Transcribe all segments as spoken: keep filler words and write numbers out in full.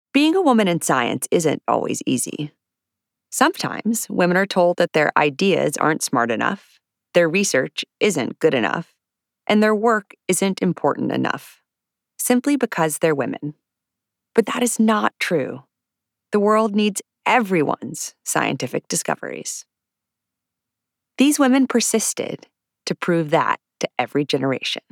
Being a woman in science isn't always easy. Sometimes women are told that their ideas aren't smart enough, their research isn't good enough, and their work isn't important enough, simply because they're women. But that is not true. The world needs everyone's scientific discoveries. These women persisted to prove that to every generation.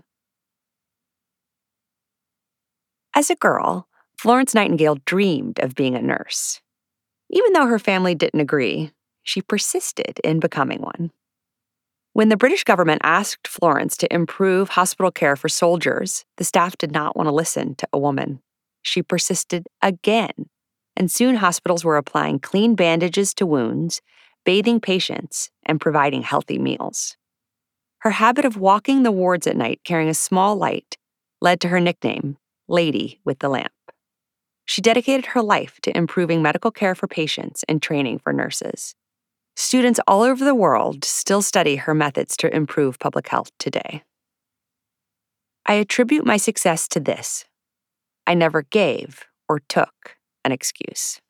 As a girl, Florence Nightingale dreamed of being a nurse. Even though her family didn't agree, she persisted in becoming one. When the British government asked Florence to improve hospital care for soldiers, the staff did not want to listen to a woman. She persisted again, and soon hospitals were applying clean bandages to wounds, bathing patients, and providing healthy meals. Her habit of walking the wards at night carrying a small light led to her nickname, Lady with the Lamp. She dedicated her life to improving medical care for patients and training for nurses. Students all over the world still study her methods to improve public health today. I attribute my success to this. I never gave or took an excuse.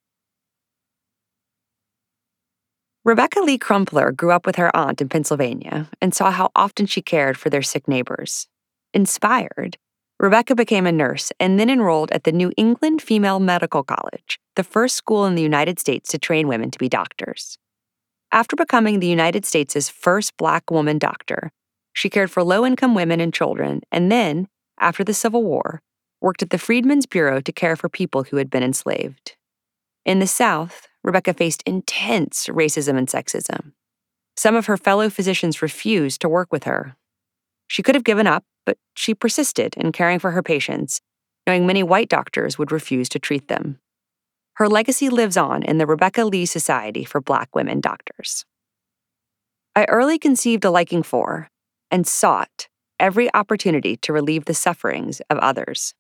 Rebecca Lee Crumpler grew up with her aunt in Pennsylvania and saw how often she cared for their sick neighbors. Inspired, Rebecca became a nurse and then enrolled at the New England Female Medical College, the first school in the United States to train women to be doctors. After becoming the United States' first Black woman doctor, she cared for low-income women and children, and then, after the Civil War, worked at the Freedmen's Bureau to care for people who had been enslaved. In the South, Rebecca faced intense racism and sexism. Some of her fellow physicians refused to work with her. She could have given up, but she persisted in caring for her patients, knowing many white doctors would refuse to treat them. Her legacy lives on in the Rebecca Lee Society for Black Women Doctors. I early conceived a liking for and sought every opportunity to relieve the sufferings of others.